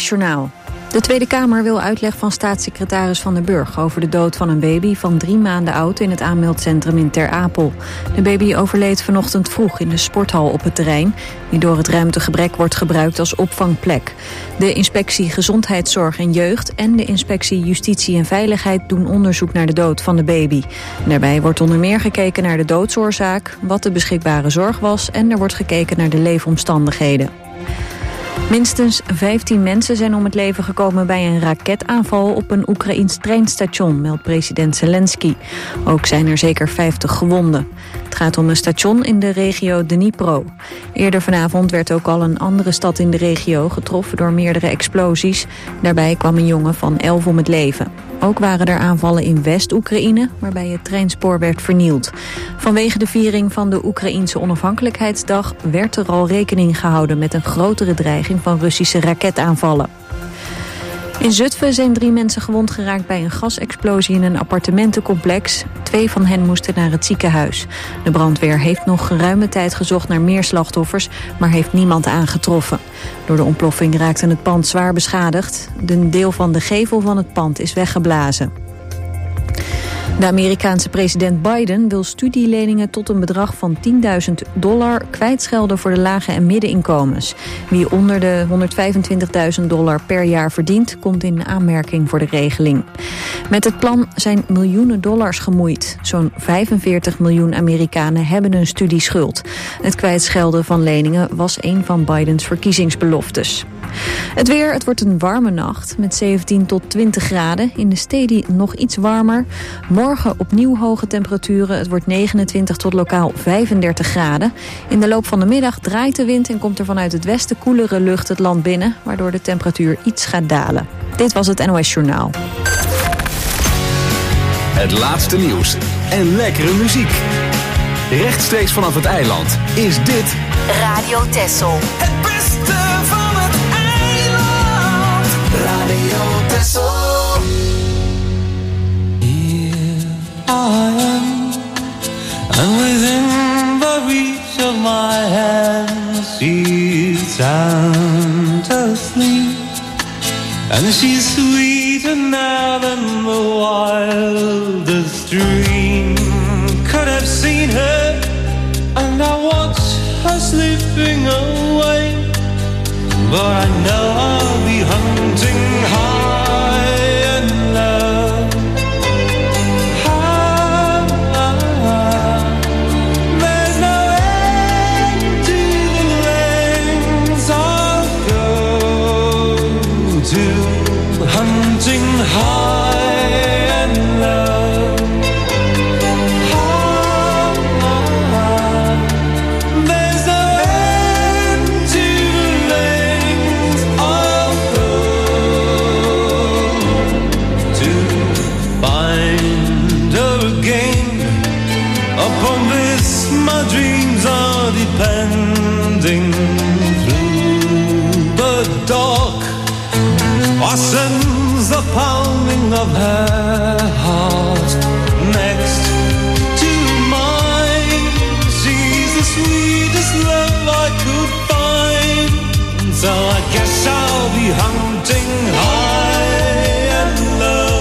NOS Journaal. De Tweede Kamer wil uitleg van staatssecretaris Van den Burg over de dood van een baby van 3 maanden oud in het aanmeldcentrum in Ter Apel. De baby overleed vanochtend vroeg in de sporthal op het terrein, die door het ruimtegebrek wordt gebruikt als opvangplek. De inspectie Gezondheidszorg en Jeugd en de inspectie Justitie en Veiligheid doen onderzoek naar de dood van de baby. Daarbij wordt onder meer gekeken naar de doodsoorzaak, wat de beschikbare zorg was en er wordt gekeken naar de leefomstandigheden. Minstens 15 mensen zijn om het leven gekomen bij een raketaanval op een Oekraïns treinstation, meldt president Zelensky. Ook zijn er zeker 50 gewonden. Het gaat om een station in de regio Dnipro. Eerder vanavond werd ook al een andere stad in de regio getroffen door meerdere explosies. Daarbij kwam een jongen van 11 om het leven. Ook waren er aanvallen in West-Oekraïne, waarbij het treinspoor werd vernield. Vanwege de viering van de Oekraïense onafhankelijkheidsdag werd er al rekening gehouden met een grotere dreiging van Russische raketaanvallen. In Zutphen zijn 3 mensen gewond geraakt bij een gasexplosie in een appartementencomplex. 2 van hen moesten naar het ziekenhuis. De brandweer heeft nog geruime tijd gezocht naar meer slachtoffers, maar heeft niemand aangetroffen. Door de ontploffing raakte het pand zwaar beschadigd. Een deel van de gevel van het pand is weggeblazen. De Amerikaanse president Biden wil studieleningen tot een bedrag van $10.000 kwijtschelden voor de lage en middeninkomens. Wie onder de $125.000 per jaar verdient, komt in aanmerking voor de regeling. Met het plan zijn miljoenen dollars gemoeid. Zo'n 45 miljoen Amerikanen hebben een studieschuld. Het kwijtschelden van leningen was een van Bidens verkiezingsbeloftes. Het weer, het wordt een warme nacht met 17 tot 20 graden. In de steden nog iets warmer. Morgen opnieuw hoge temperaturen. Het wordt 29 tot lokaal 35 graden. In de loop van de middag draait de wind en komt er vanuit het westen koelere lucht het land binnen, waardoor de temperatuur iets gaat dalen. Dit was het NOS Journaal. Het laatste nieuws en lekkere muziek. Rechtstreeks vanaf het eiland is dit Radio Texel. Het beste van het eiland. Radio Texel. Here I am, and within the reach of my hand, she's sound asleep, and she's sweeter now than the wildest dream could have seen her, and I watch her slipping away, but I know I'll be hunting high and low. There's no end to the lengths I'll go to, hunting high and low. Depending through the dark, I sense the pounding of her heart next to mine. She's the sweetest love I could find, so I guess I'll be hunting high and low.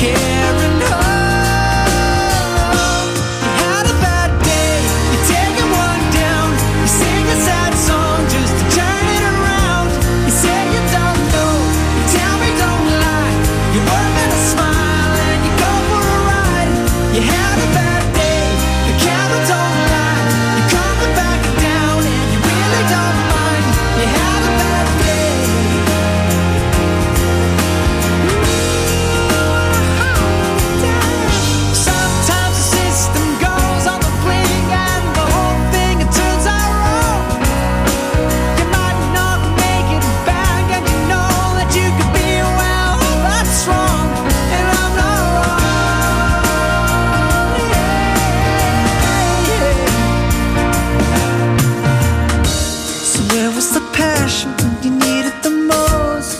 carrying home. You had a bad day, you're taking one down. You sing a sad song just to turn it around. You say you don't know, you tell me don't lie. You're working a smile and you go for a ride. You had a bad day, the camera don't lie. You're coming back down and you really don't mind. You had a bad day. Sometimes the system goes on the blink and the whole thing it turns out wrong. You might not make it back and you know that you could be well, that's wrong, and I'm not wrong. So where was the passion when you needed the most?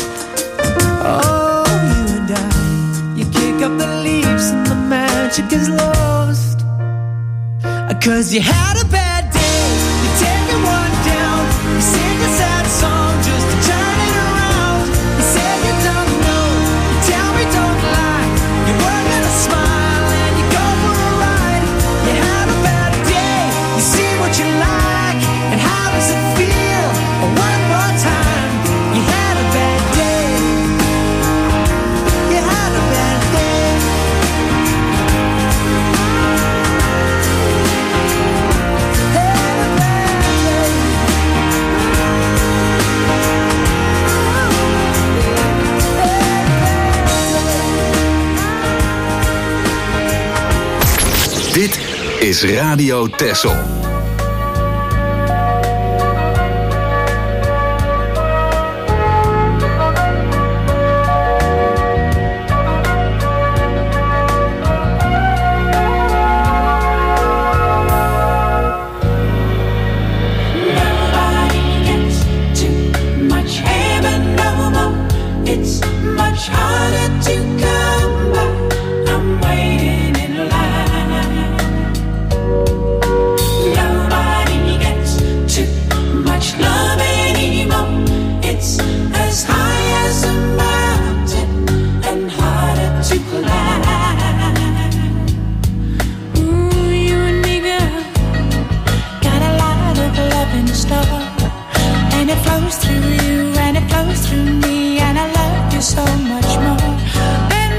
Oh, you and I, you kick up the leaves and the magic is lost. 'Cause you had a bad day, you're taking one down. You sing a sad song just to turn it around. You say you don't know, you tell me don't lie. You're working a smile and you go for a ride. You had a bad day, you see what you like, and how does it feel? One more time, you had a bad day. You had a bad day. Had a bad day. Dit is Radio Texel. Nobody gets too much heaven no more. It's much harder to come by. I'm waiting in line. Nobody gets too much love anymore. It's as high as a mountain and harder to climb. Ooh, you and me, girl, got a lot of love in store, and it flows through you and it flows through me, and I love you so much more than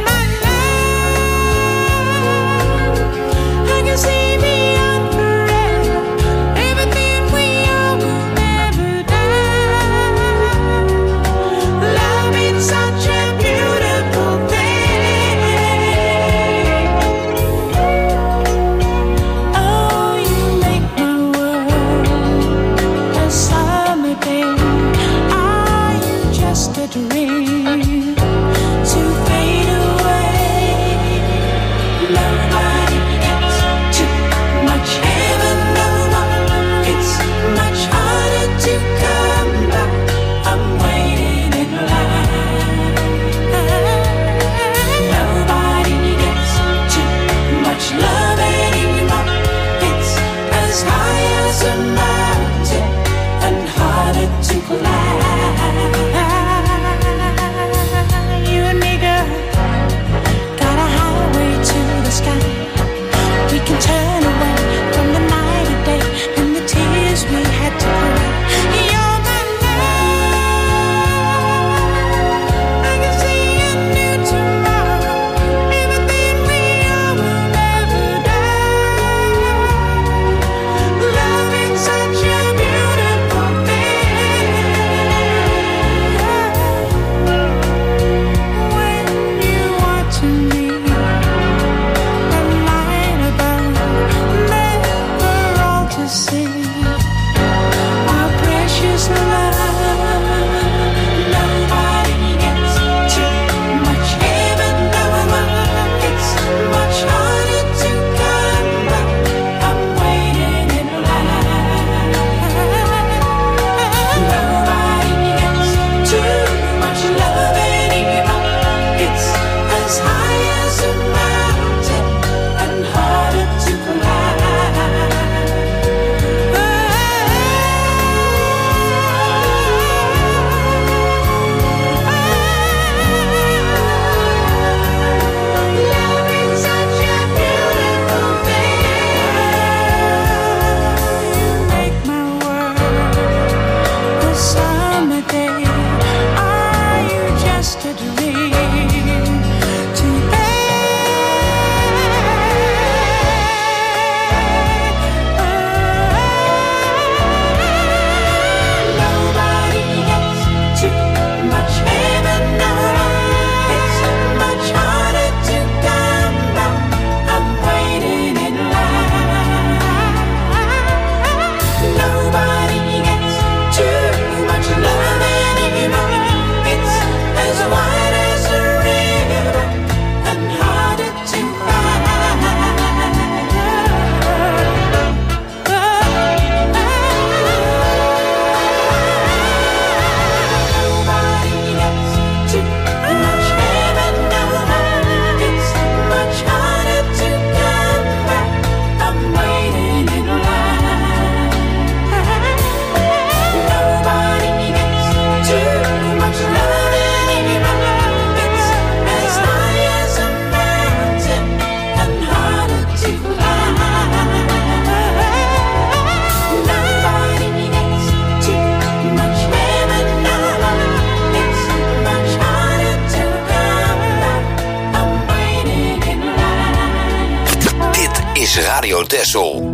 is Radio Texel.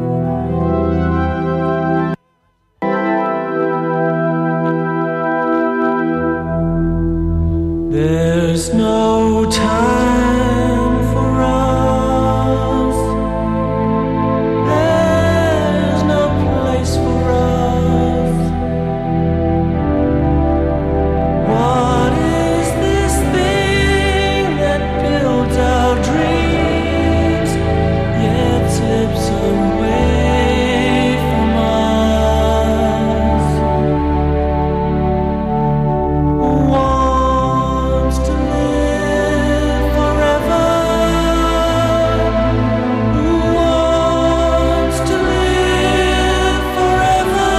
There's no time for us. There's no place for us. What is this thing that builds our dreams, yet tips away from us? Wants to live forever. Who wants to live forever?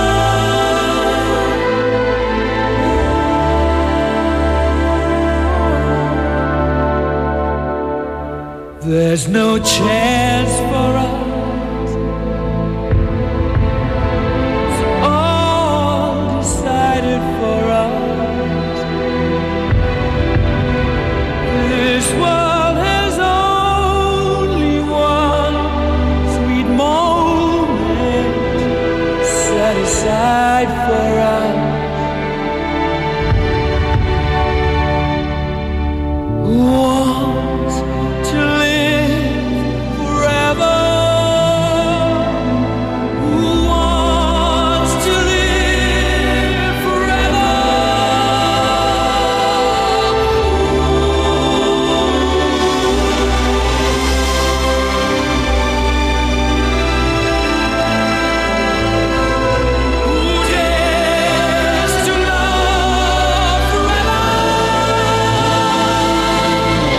There's no chance for us. It's all decided for us. This world has only one sweet moment set aside for us. Who wants to live forever? Who wants to live forever? Who dares to love forever?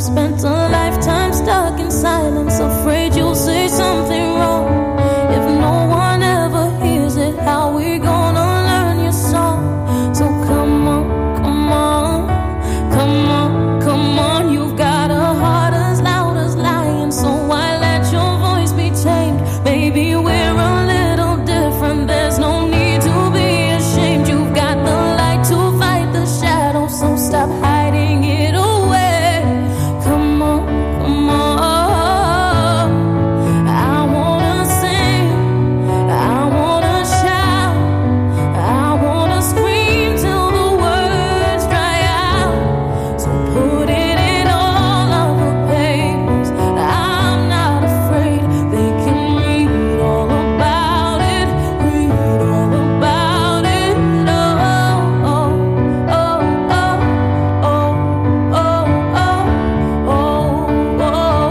spent a lifetime stuck in silence, afraid you'll say something wrong. If no one ever hears it, how we gonna learn your song? So come on, come on, come on, come on. You've got a heart as loud as lion, so why let your voice be tamed? Maybe we're a little different, there's no need to be ashamed. You've got the light to fight the shadow, so stop hiding it away. Come on, come on. I wanna sing, I wanna shout, I wanna scream till the words dry out. So put it in all of the papers, I'm not afraid. They can read all about it, read all about it. Oh, oh, oh, oh, oh, oh, oh, oh, oh, oh,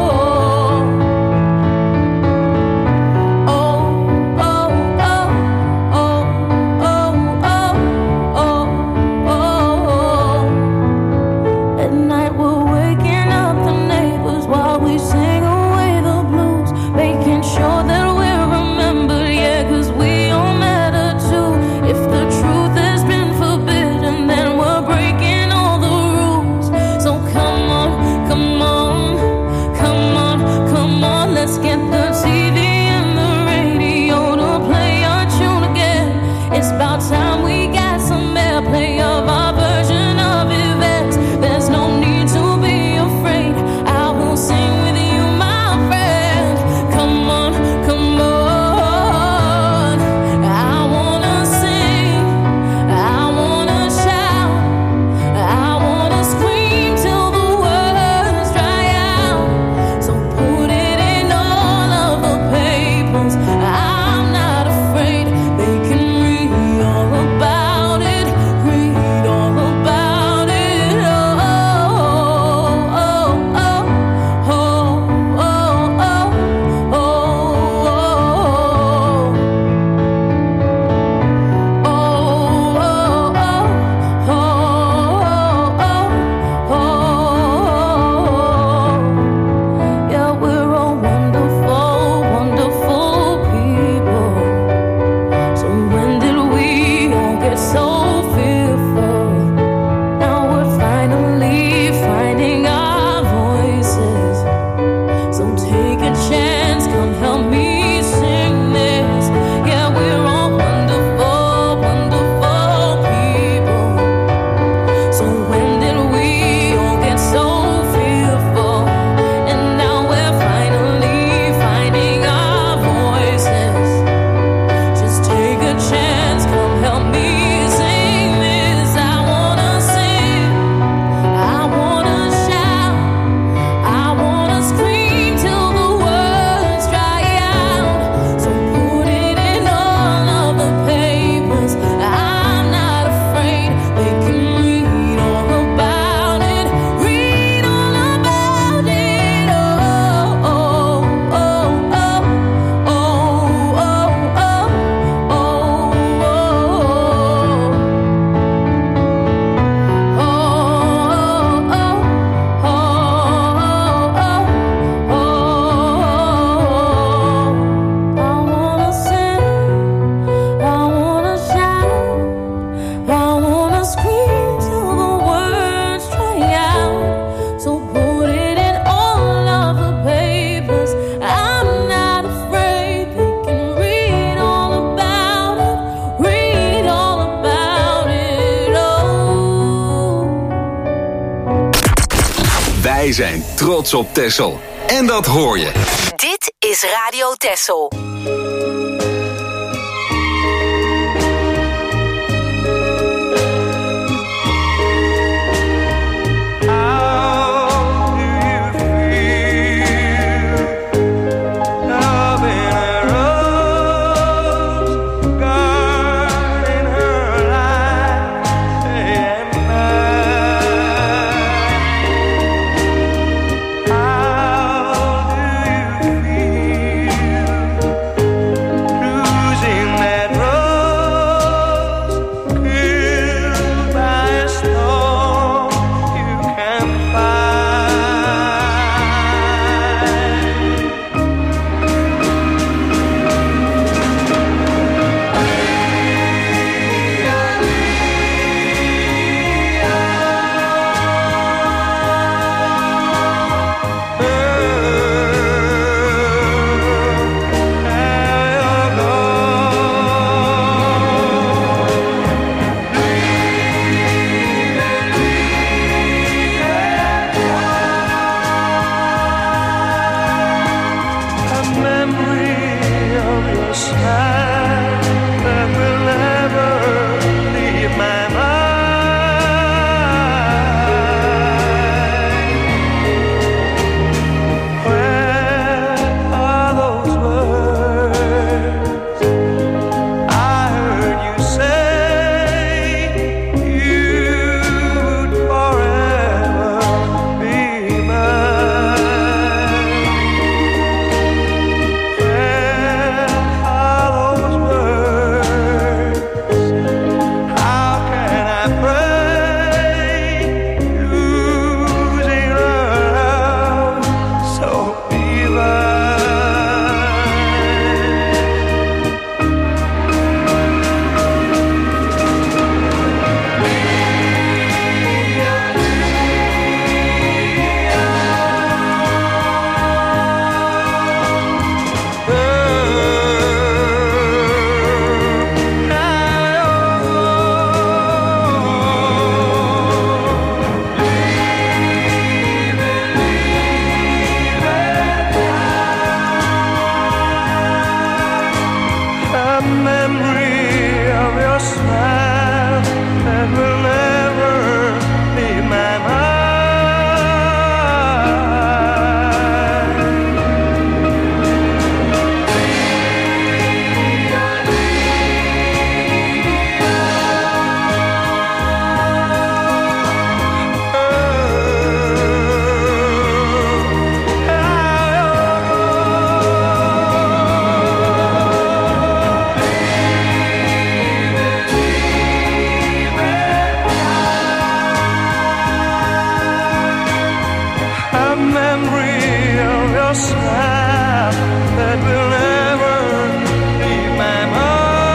At night we're waking up the neighbors while we sing away the blues, making sure that we're remembered, yeah, 'cause we all matter too. If the truth has been forbidden, then we're breaking all the rules. So come on, come on, come on, come on, let's get the TV and the radio to play our tune again. It's about time we got some airplay of our version of events. There's no need to be afraid, I will sing with you, my friend. Come on, come on. I wanna sing, I wanna shout, I wanna scream till the words dry out. So put it in all of the papers, I'm not afraid. They can read all about it, read all about it. Oh, oh, oh, oh, oh, oh, oh, yeah, we're all wonderful, wonderful people. So when did we all get so fearful? Now we're finally finding our voices. So take a chance, come help me sing this. Yeah, we're all wonderful, wonderful people. So when did we all get so fearful? And now we're finally finding our voices. Just take a chance, come help me sing this. I wanna sing, I wanna shout, I wanna scream till the words dry out. So put it in all of the papers, I'm not afraid. They can read all about it, read all about it. Oh, oh, oh, oh, oh, oh, oh, oh, I wanna sing, I wanna shout, I wanna scream till the words dry out. So put it in all of the papers, I'm not afraid. They can read all about it, read all about it. Oh. Wij zijn trots op Texel. En dat hoor je. Dit is Radio Texel. How do you feel? memory of your smile that will never leave my mind.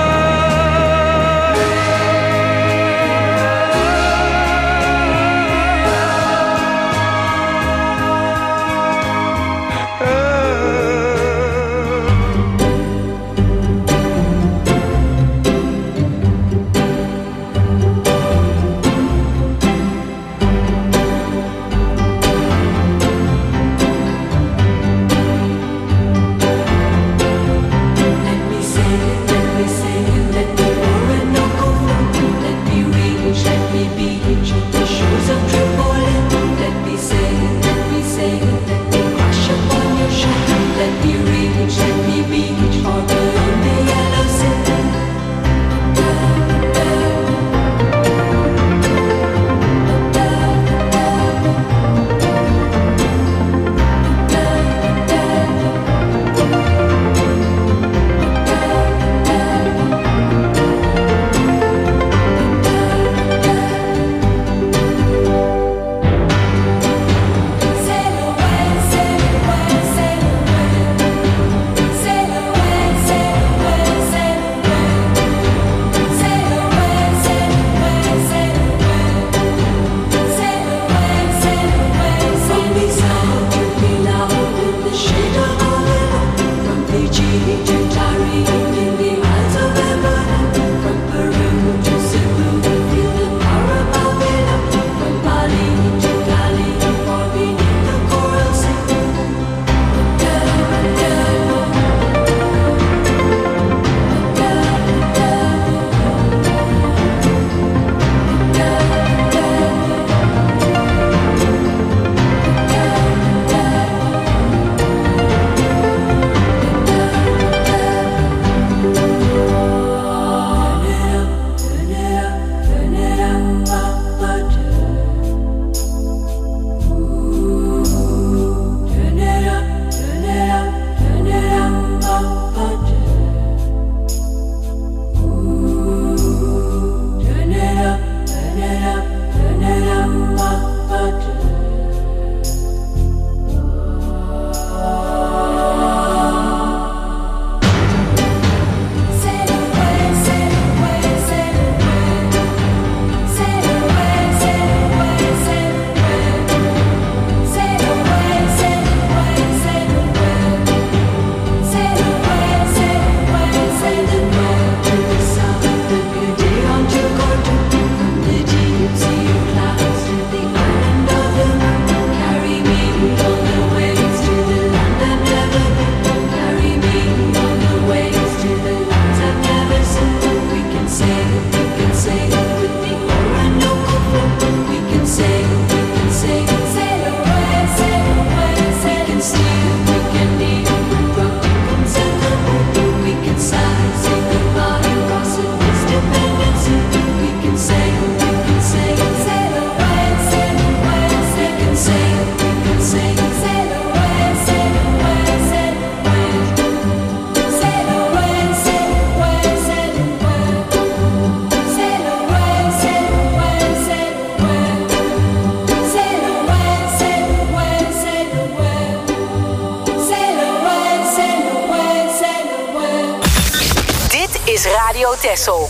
Radio Texel.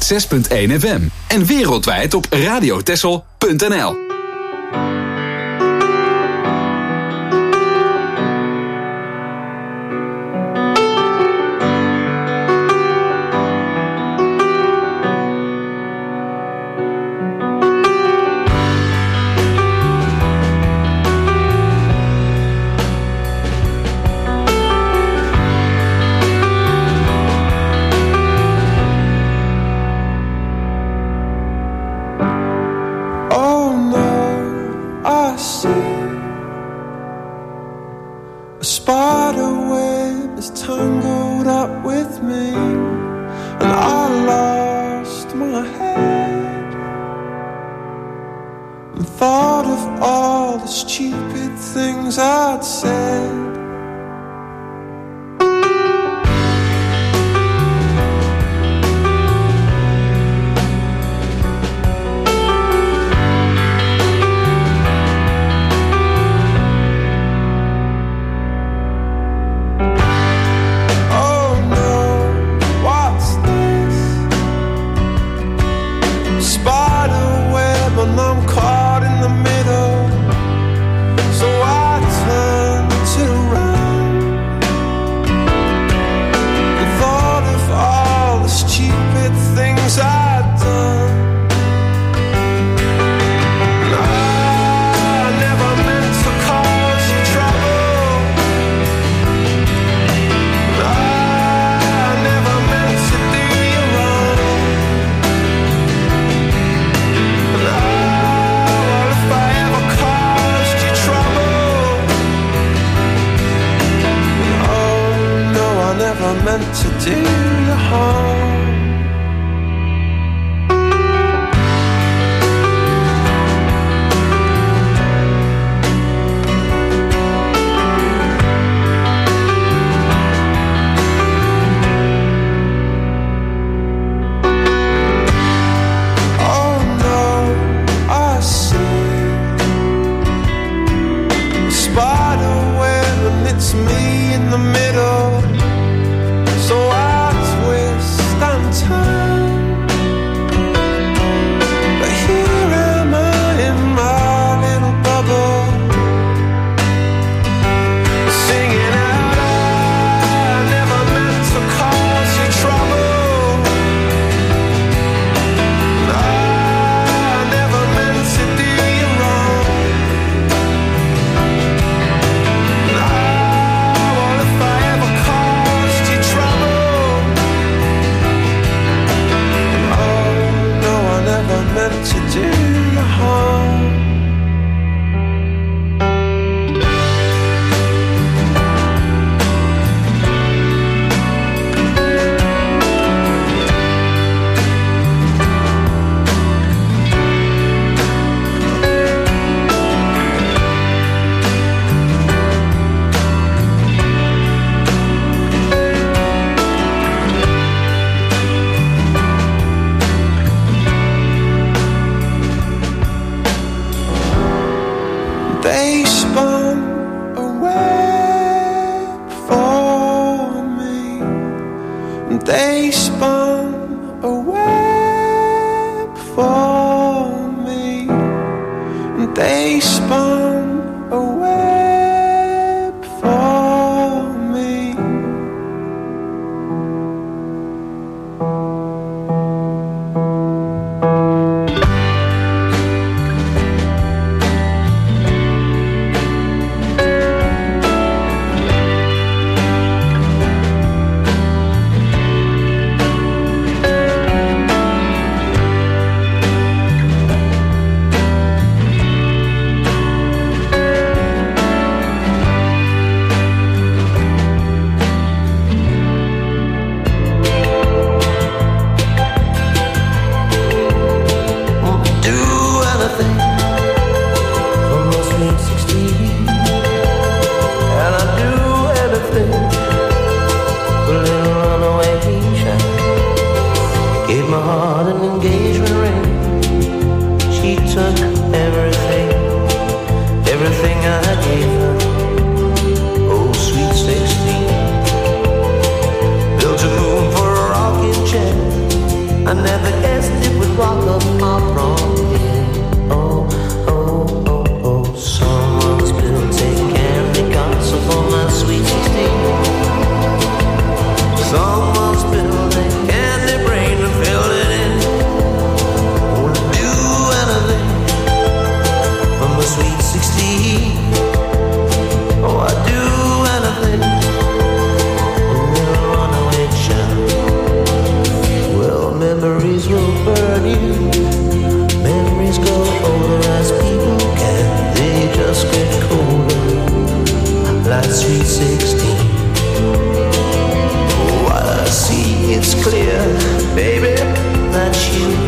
106.1 FM. En wereldwijd op radiotexel.nl. meant to do you harm. It's me in the middle, so I twist and turn. But here am I in my little bubble, singing out, I never meant to cause you trouble. I never meant to do you wrong. Meant to do you harm. They spun a web for me. They spun a web for me. They spun a web for me.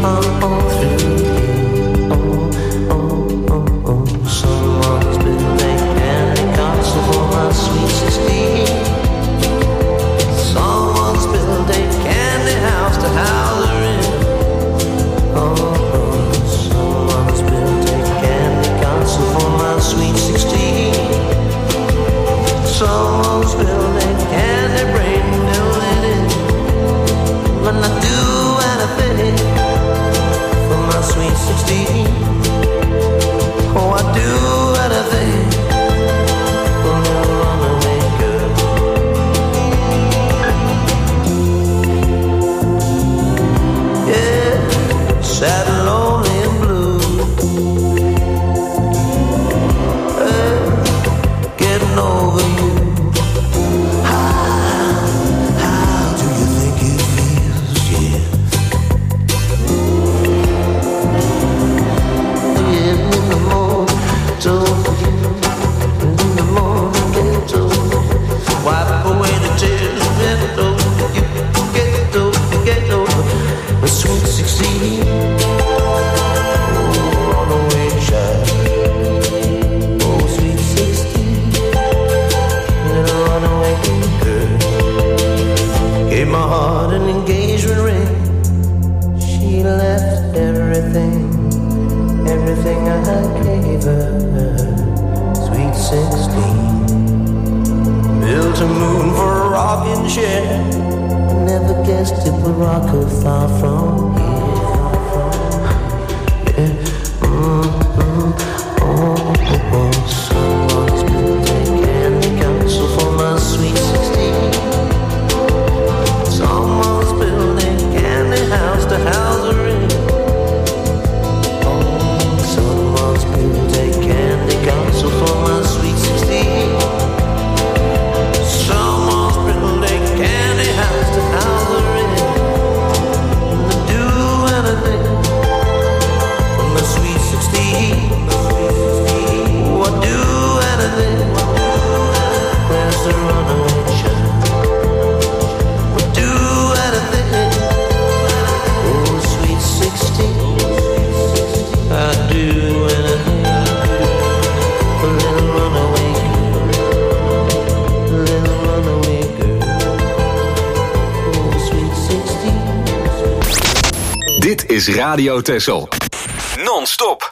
Someone's been is Radio Texel. Non-stop.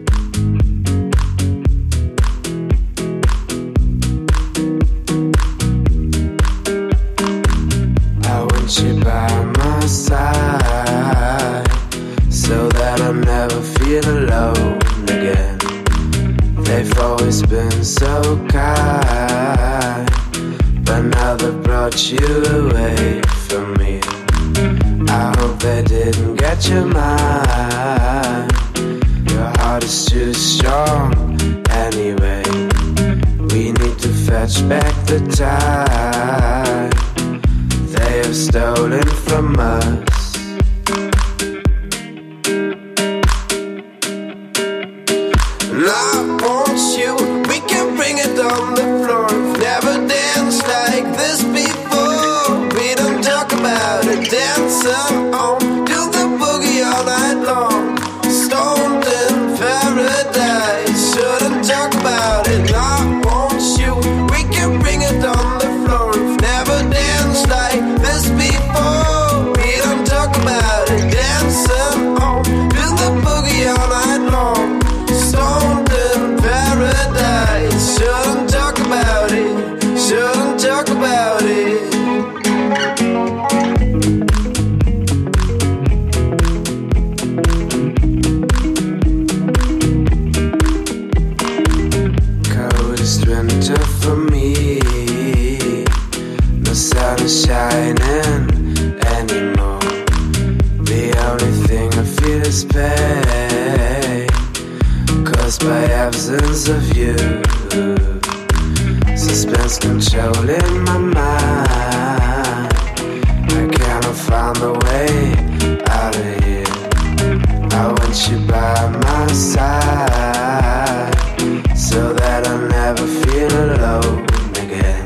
I want you by my side, so that I never feel alone again. They've always been so kind, but now they've brought you away from me. I hope they didn't get your mind. Your heart is too strong anyway. We need to fetch back the time they have stolen from us. And I want you, we can bring it on the floor. We've never danced like this before. We don't talk about it, dancing on, do the boogie all night long. Stoned in paradise, shouldn't talk about it. I want you, we can bring it on the floor. We've never danced like this before. We don't talk about it, dancing on, do the boogie all night long. Stoned in paradise, shouldn't talk about it, shouldn't talk about it. Coldest winter for me, no sun is shining anymore. The only thing I feel is pain, caused by absence of you. Suspense controlling my mind. I cannot find a way out of here. I want you by my side, so that I'll never feel alone again.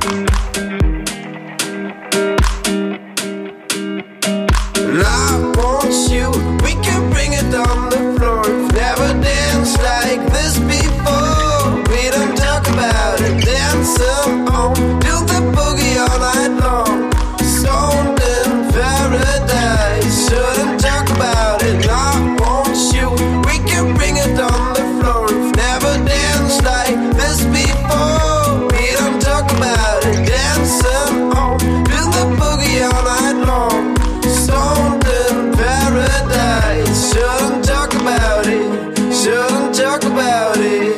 And I want you, we can bring it on the floor. We've never danced like this before. We don't talk about it, dancing on, do the boogie all night long. Stoned in paradise, shouldn't talk about it. I want you, we can bring it on the floor. We've never danced like this before. We don't talk about it, dancing on, do the boogie all night long. Stoned in paradise, shouldn't talk about it, shouldn't talk about it.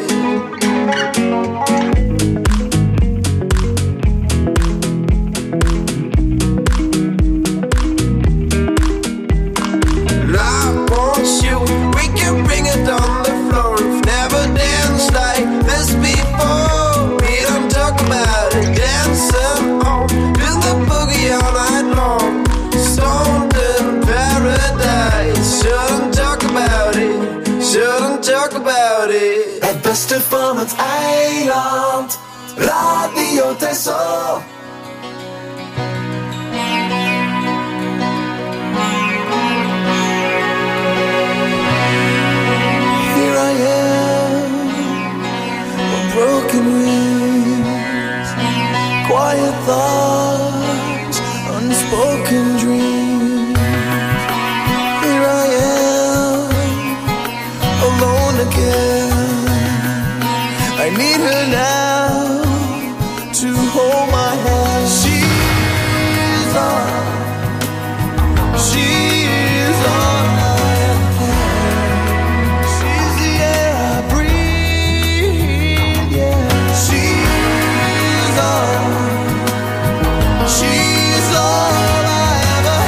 And I want you, we can bring it on the floor. We've never danced like this before. We don't talk about it, dancing on, do the boogie all night long. Stoned in paradise, shouldn't talk about it, shouldn't talk about it. Het beste van het eiland, Radio Texel. Here I am, a broken wings, quiet thoughts, unspoken dreams. Here I am, alone again. I need her now to hold my hand. She's all I have. She's the air I breathe, yeah. She's all I ever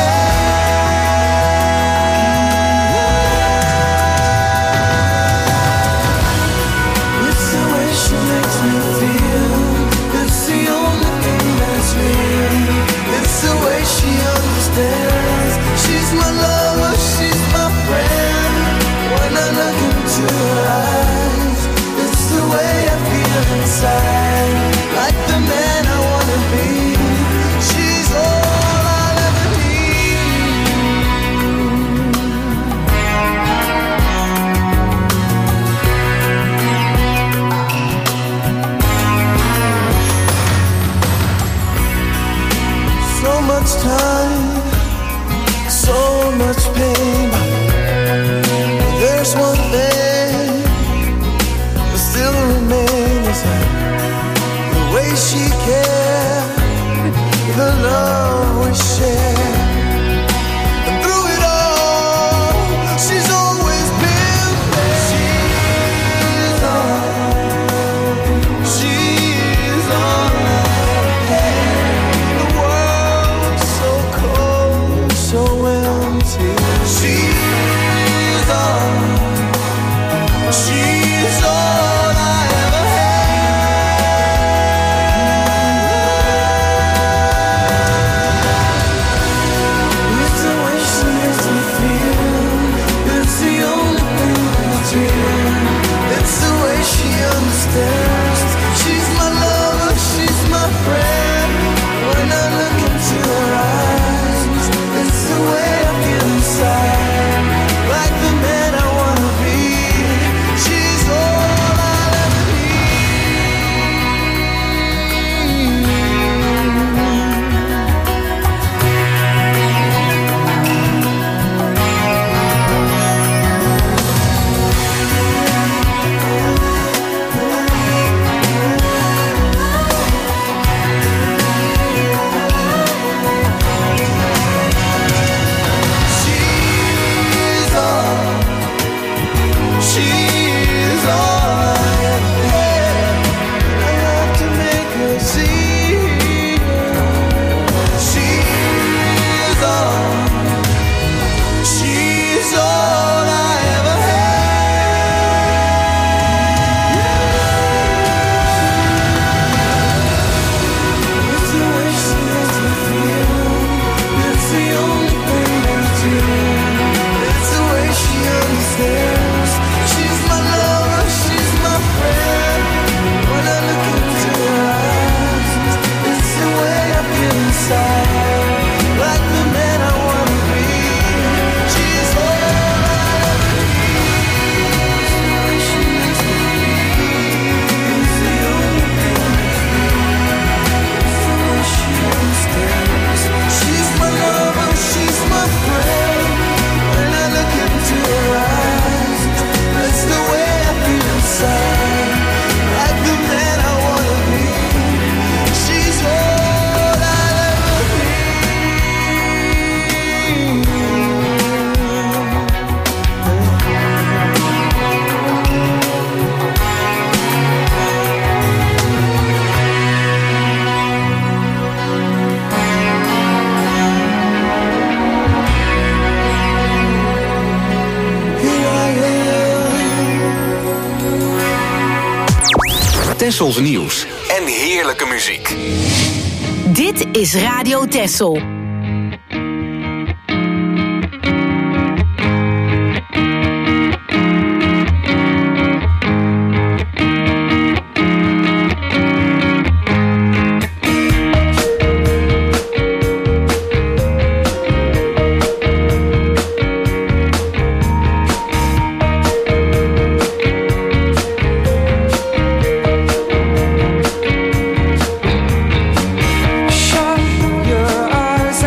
had. It's the way she makes me feel. care, the love we share. And through it all, she's always been there. She's all I had. The world's so cold, so empty. She's all I ever had. It's the way she makes me feel. It's the only thing that's real. It's the way she understands. She's my lover, she's my friend. When I look into her eyes, it's the way I feel inside. Like the man I wanna be. She's all I'll ever She's all I ever had. I have to make her see. She's all I ever had. It's the way she makes me feel. It's the only thing that's real. It's the way she understands. She's my lover, she's my friend. When I look into her eyes, it's the way I feel inside. Like the man I wanna be. She's all I ever need. It's the way she makes me feel. It's the only thing that's real. It's the way she understands. She's my lover, she's my friend. When I look into her eyes, that's the way I feel inside. Like the man I wanna be. She's all I'll ever Tessels nieuws en heerlijke muziek. Dit is Radio Tessel. Shut your eyes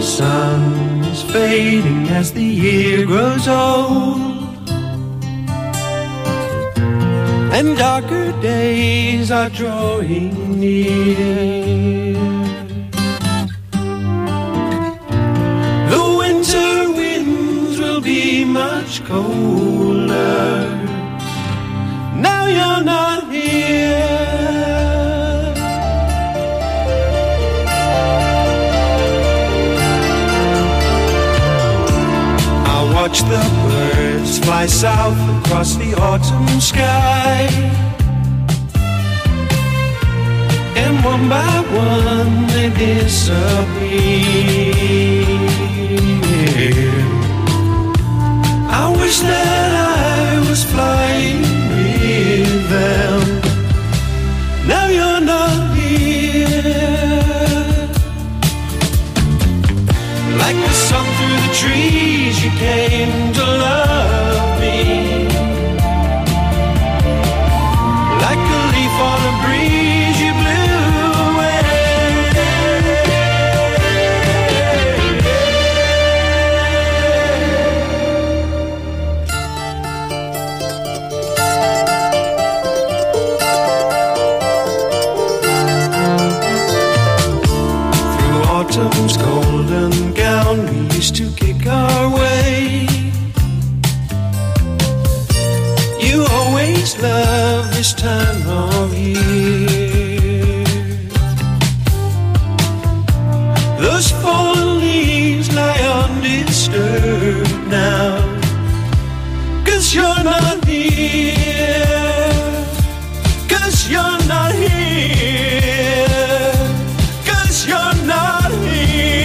sun is fading as the year grows old, and darker days are drawing near. The winter winds will be much colder. Now you're not here. Watch the birds fly south across the autumn sky, and one by one they disappear. I wish that I was flying with them. Now you're not here. Like the sun through the trees, you came to love me. Like a leaf on a breeze, you blew away. Through autumn's golden gown, we used to kick our way. You always love this time of year. Those fallen leaves lie undisturbed now, 'cause you're not here. 'Cause you're not here. 'Cause you're not here.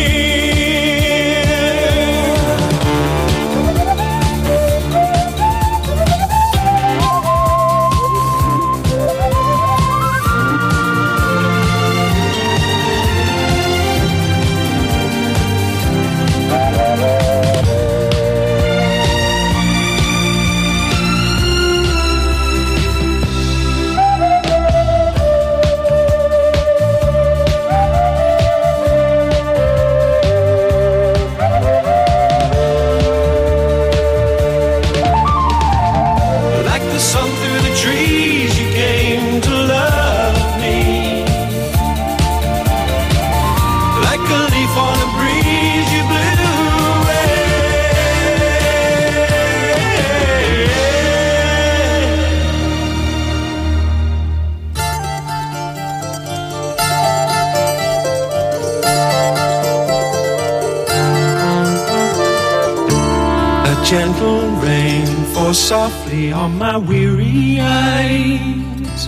Gentle rain falls softly on my weary eyes,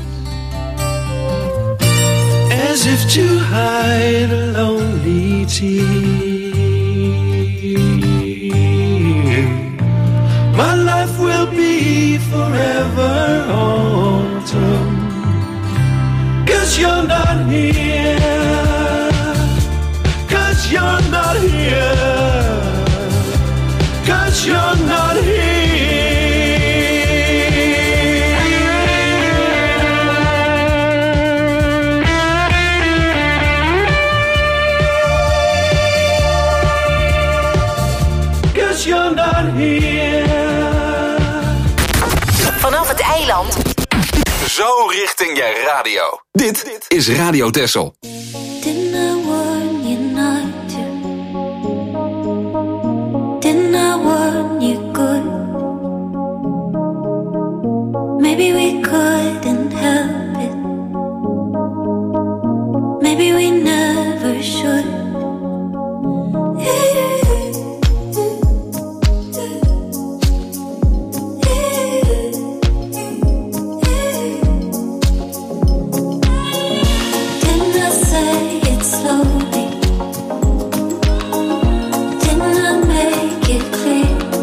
as if to hide a lonely tear. My life will be forever autumn, 'cause you're not here. 'Cause you're not here. 'Cause you're not here. 'Cause you're not here. Vanaf het eiland. Zo richting je radio. Dit is Radio Texel. Didn't I warn you not to? Didn't I warn you good? Maybe we couldn't help it. Maybe we never should.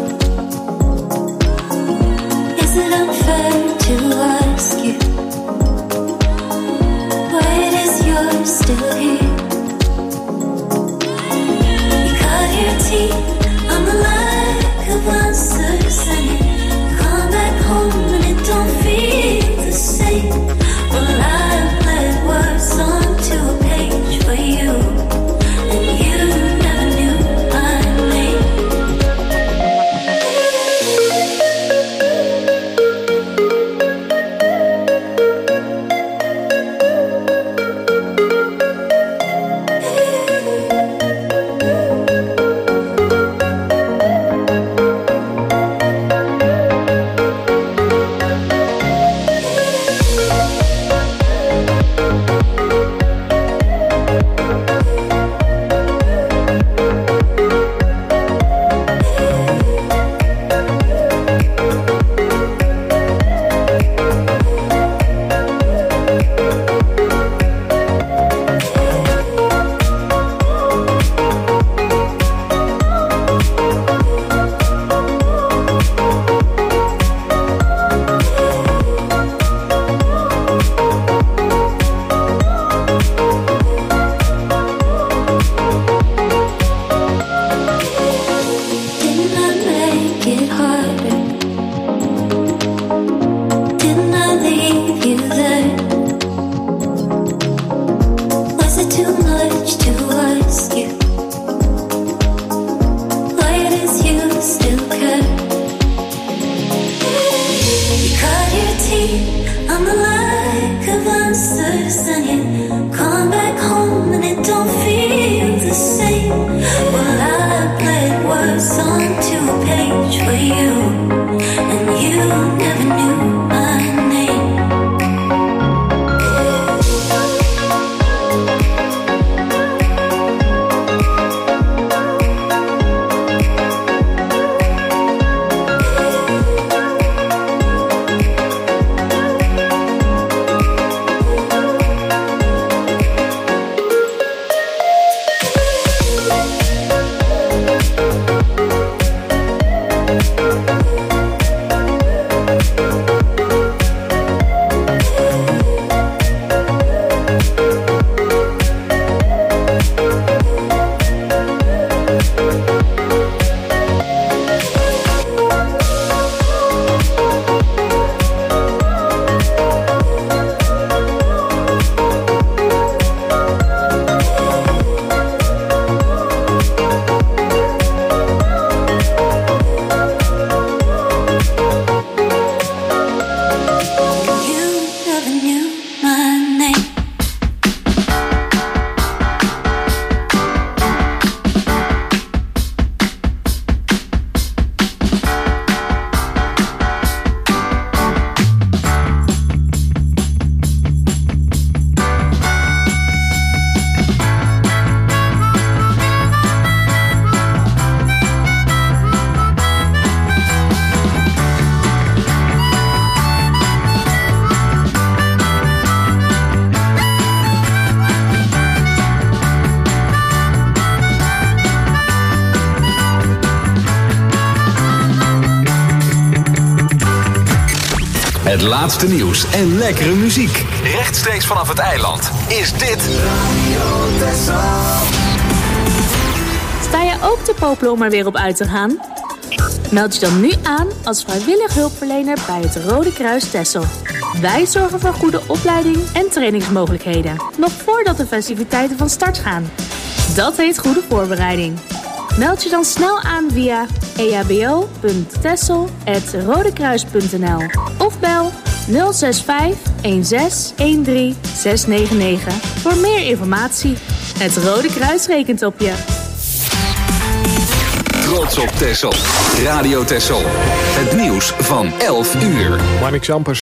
Is it unfair to ask you? cut your teeth on the like of answers, and you come back home and it don't feel the same. Well, I played words onto a page for you, and you never knew my name. Het laatste nieuws en lekkere muziek. Rechtstreeks vanaf het eiland is dit Radio Texel. Sta je ook te popelen om er weer op uit te gaan? Meld je dan nu aan als vrijwillig hulpverlener bij het Rode Kruis Texel. Wij zorgen voor goede opleiding en trainingsmogelijkheden, nog voordat de festiviteiten van start gaan. Dat heet goede voorbereiding. Meld je dan snel aan via ehbo.texel@rodekruis.nl of bel 065 16 13 699 voor meer informatie. Het Rode Kruis rekent op je. Trots op Texel. Radio Texel. Het nieuws van 11 uur. Marnix Jampers.